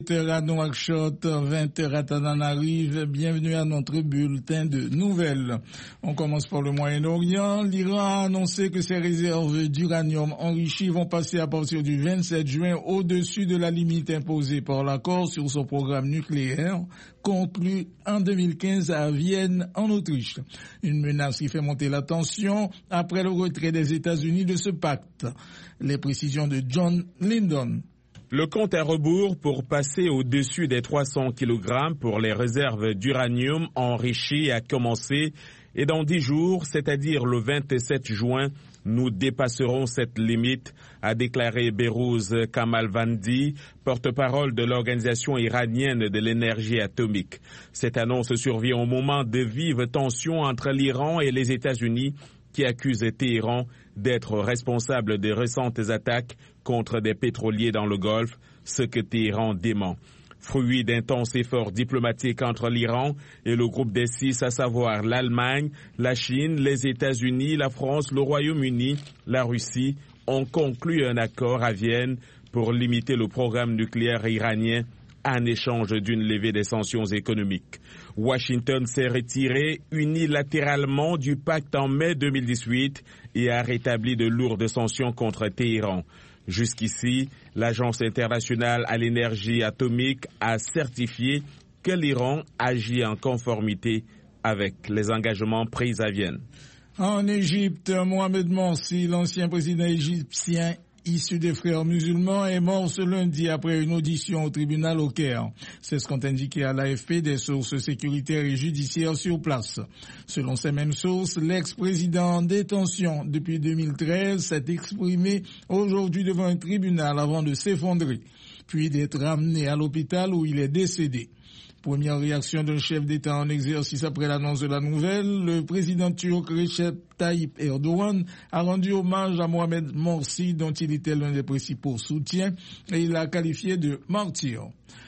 20h à Nouakchott, 20h à Tananarive, bienvenue à notre bulletin de nouvelles. On commence par le Moyen-Orient. L'Iran a annoncé que ses réserves d'uranium enrichi vont passer à partir du 27 juin au-dessus de la limite imposée par l'accord sur son programme nucléaire conclu en 2015 à Vienne, en Autriche. Une menace qui fait monter la tension après le retrait des États-Unis de ce pacte. Les précisions de John Lyndon. Le compte à rebours pour passer au-dessus des 300 kg pour les réserves d'uranium enrichi a commencé et dans 10 jours, c'est-à-dire le 27 juin, nous dépasserons cette limite, a déclaré Behrouz Kamalvandi, porte-parole de l'Organisation iranienne de l'énergie atomique. Cette annonce survient au moment de vives tensions entre l'Iran et les États-Unis qui accusent Téhéran d'être responsable des récentes attaques contre des pétroliers dans le Golfe, ce que Téhéran dément. Fruit d'intenses efforts diplomatiques entre l'Iran et le groupe des 6, à savoir l'Allemagne, la Chine, les États-Unis, la France, le Royaume-Uni, la Russie, ont conclu un accord à Vienne pour limiter le programme nucléaire iranien en échange d'une levée des sanctions économiques. Washington s'est retiré unilatéralement du pacte en mai 2018 et a rétabli de lourdes sanctions contre Téhéran. Jusqu'ici, l'Agence internationale à l'énergie atomique a certifié que l'Iran agit en conformité avec les engagements pris à Vienne. En Égypte, Mohamed Morsi, l'ancien président égyptien issu des frères musulmans, est mort ce lundi après une audition au tribunal au Caire. C'est ce qu'ont indiqué à l'AFP des sources sécuritaires et judiciaires sur place. Selon ces mêmes sources, l'ex-président en détention depuis 2013 s'est exprimé aujourd'hui devant un tribunal avant de s'effondrer, puis d'être ramené à l'hôpital où il est décédé. Première réaction d'un chef d'État en exercice après l'annonce de la nouvelle, le président turc Recep Tayyip Erdogan a rendu hommage à Mohamed Morsi, dont il était l'un des principaux soutiens, et il l'a qualifié de martyr.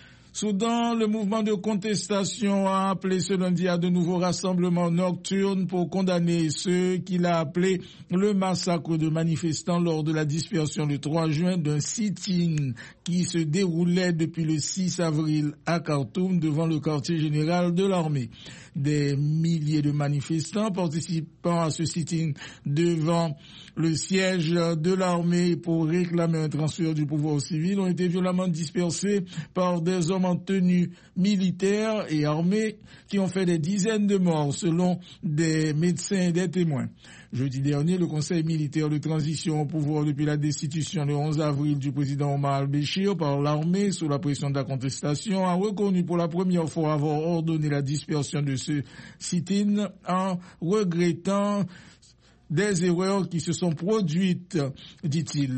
Soudan, le mouvement de contestation a appelé ce lundi à de nouveaux rassemblements nocturnes pour condamner ce qu'il a appelé le massacre de manifestants lors de la dispersion le 3 juin d'un sit-in qui se déroulait depuis le 6 avril à Khartoum devant le quartier général de l'armée. Des milliers de manifestants participant à ce sit-in devant le siège de l'armée pour réclamer un transfert du pouvoir civil ont été violemment dispersés par des hommes en tenue militaire et armés qui ont fait des dizaines de morts selon des médecins et des témoins. Jeudi dernier, le Conseil militaire de transition au pouvoir depuis la destitution le 11 avril du président Omar al-Béchir par l'armée sous la pression de la contestation a reconnu pour la première fois avoir ordonné la dispersion de ce sit-in en regrettant des erreurs qui se sont produites, dit-il.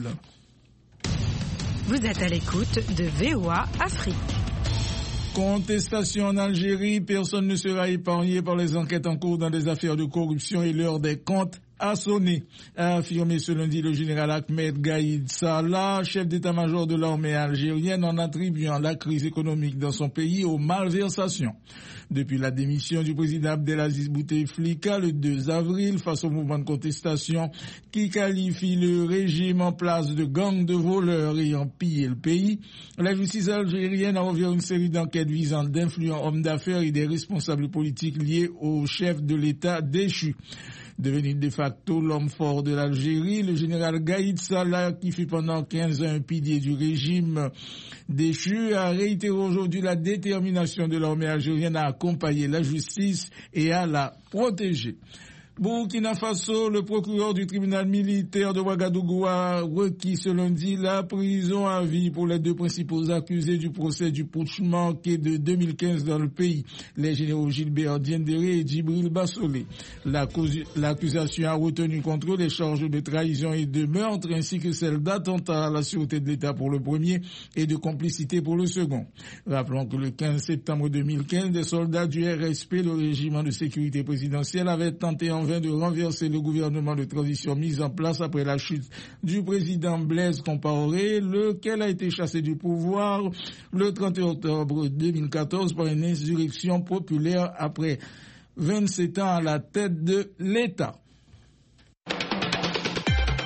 Vous êtes à l'écoute de VOA Afrique. Contestation en Algérie, personne ne sera épargné par les enquêtes en cours dans des affaires de corruption et l'heure des comptes a sonné, a affirmé ce lundi le général Ahmed Gaïd Salah, chef d'état-major de l'armée algérienne, en attribuant la crise économique dans son pays aux malversations. Depuis la démission du président Abdelaziz Bouteflika le 2 avril face au mouvement de contestation qui qualifie le régime en place de gang de voleurs ayant pillé le pays, la justice algérienne a ouvert une série d'enquêtes visant d'influents hommes d'affaires et des responsables politiques liés au chef de l'État déchu. Devenu de facto l'homme fort de l'Algérie, le général Gaïd Salah, qui fut pendant 15 ans un pilier du régime déchu, a réitéré aujourd'hui la détermination de l'armée algérienne à accompagner la justice et à la protéger. Burkina Faso, le procureur du tribunal militaire de Ouagadougou a requis ce lundi la prison à vie pour les deux principaux accusés du procès du putsch manqué de 2015 dans le pays, les généraux Gilbert Diendéré et Djibril Bassolé. L'accusation a retenu contre eux les charges de trahison et de meurtre ainsi que celles d'attentat à la sûreté de l'État pour le premier et de complicité pour le second. Rappelons que le 15 septembre 2015, des soldats du RSP, le régiment de sécurité présidentielle, avaient tenté en vain de renverser le gouvernement de transition mis en place après la chute du président Blaise Compaoré, lequel a été chassé du pouvoir le 31 octobre 2014 par une insurrection populaire après 27 ans à la tête de l'État.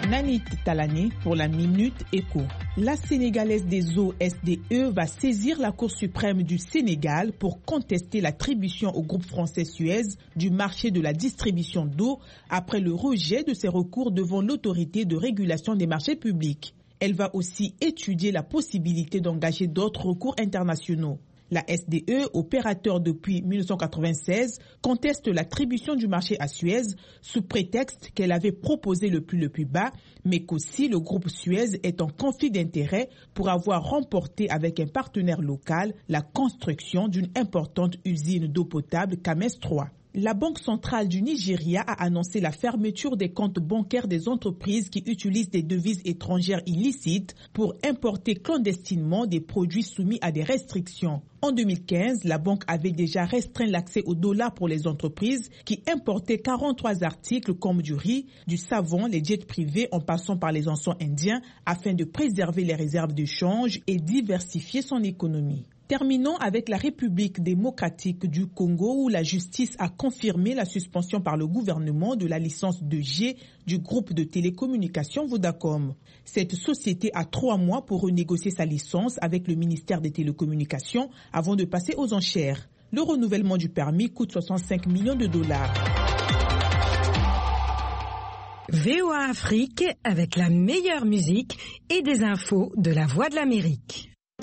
Nanit Talani pour la Minute Éco. La Sénégalaise des eaux SDE va saisir la Cour suprême du Sénégal pour contester l'attribution au groupe français Suez du marché de la distribution d'eau après le rejet de ses recours devant l'autorité de régulation des marchés publics. Elle va aussi étudier la possibilité d'engager d'autres recours internationaux. La SDE, opérateur depuis 1996, conteste l'attribution du marché à Suez sous prétexte qu'elle avait proposé le prix le plus bas, mais qu'aussi le groupe Suez est en conflit d'intérêts pour avoir remporté avec un partenaire local la construction d'une importante usine d'eau potable Kames 3. La Banque centrale du Nigeria a annoncé la fermeture des comptes bancaires des entreprises qui utilisent des devises étrangères illicites pour importer clandestinement des produits soumis à des restrictions. En 2015, la banque avait déjà restreint l'accès au dollar pour les entreprises qui importaient 43 articles comme du riz, du savon, les jets privés en passant par les encens indiens afin de préserver les réserves de change et diversifier son économie. Terminons avec la République démocratique du Congo où la justice a confirmé la suspension par le gouvernement de la licence 2G du groupe de télécommunications Vodacom. Cette société a 3 mois pour renégocier sa licence avec le ministère des Télécommunications avant de passer aux enchères. Le renouvellement du permis coûte 65 millions de dollars. VOA Afrique avec la meilleure musique et des infos de la Voix de l'Amérique.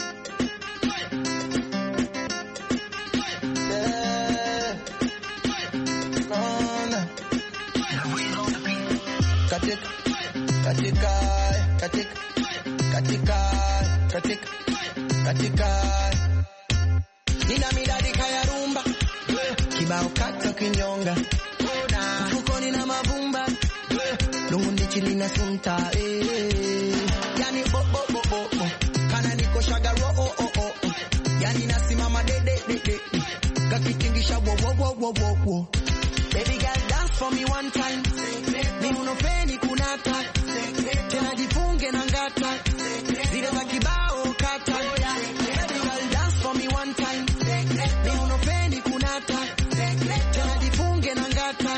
Nina midadi kaya rumba kibao kata kinyonga mfukoni na mavumba lungu ndichi lina sunta yani bo bo bo bo kana niko shagaro yani nasimama de kakitingisha wo baby girl dance for me one time ni unopeni kunata tena jifunge na ngata zile za kibao kata baby girl dance for me one time ni unopeni kunata tena jifunge na ngata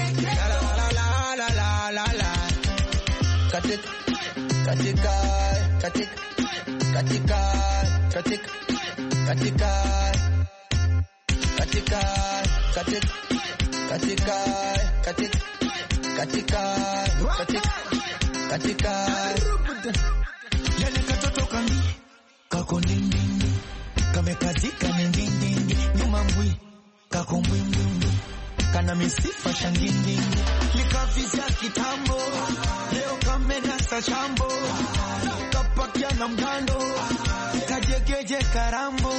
la katika yale katoto kambi kako ndindindi kamekazika ndindindi nyuma mbwi kako mbwindindi kana misifa shangindindi likavizia kitambo leo kamenasa chambo kapakia na mgando kajegeje karambo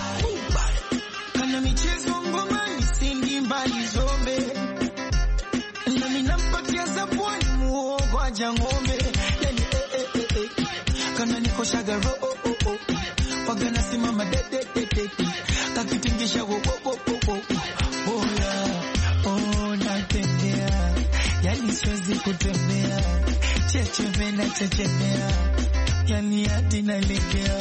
kana michezo ngomani sindi mbali zombe na minampatia zabwani muogo aja ngombe yani kana niko shagaro wagana simama de kakitingisha wo natembea yani siwezi kutembea chechemea yani hadi nalegea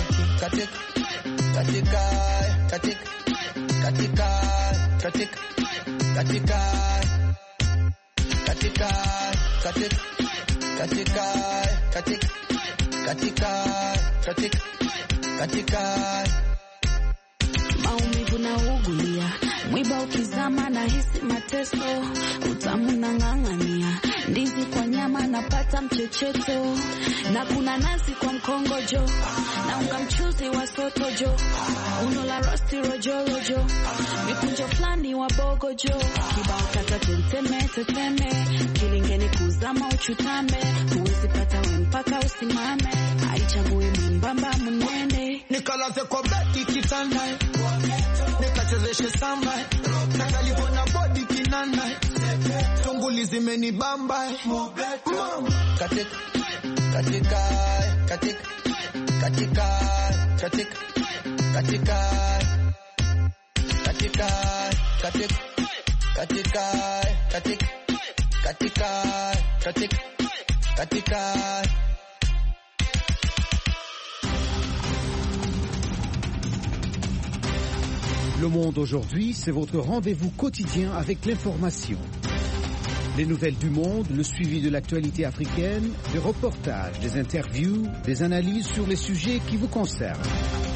katika maumivu na ugulia mwiba ukizama na hisi mateso utamu na ng'ang'ania ndizi kwa nyama napata mchecheto na kuna nazi kwa mkongojo na unga mchuzi wa sotojo uno la rosti rojo mikunjo flani wa bogojo kibao kata teteme kilingeni kuzama uchutame huwezi pata we mpaka usimame haichagui mbamba munene nikalaze kwa beti kitanda nikachezeshe samba nakalivona body kinanda tunguli zimenibamba katika Le Monde aujourd'hui, c'est votre rendez-vous quotidien avec l'information. Les nouvelles du monde, le suivi de l'actualité africaine, des reportages, des interviews, des analyses sur les sujets qui vous concernent.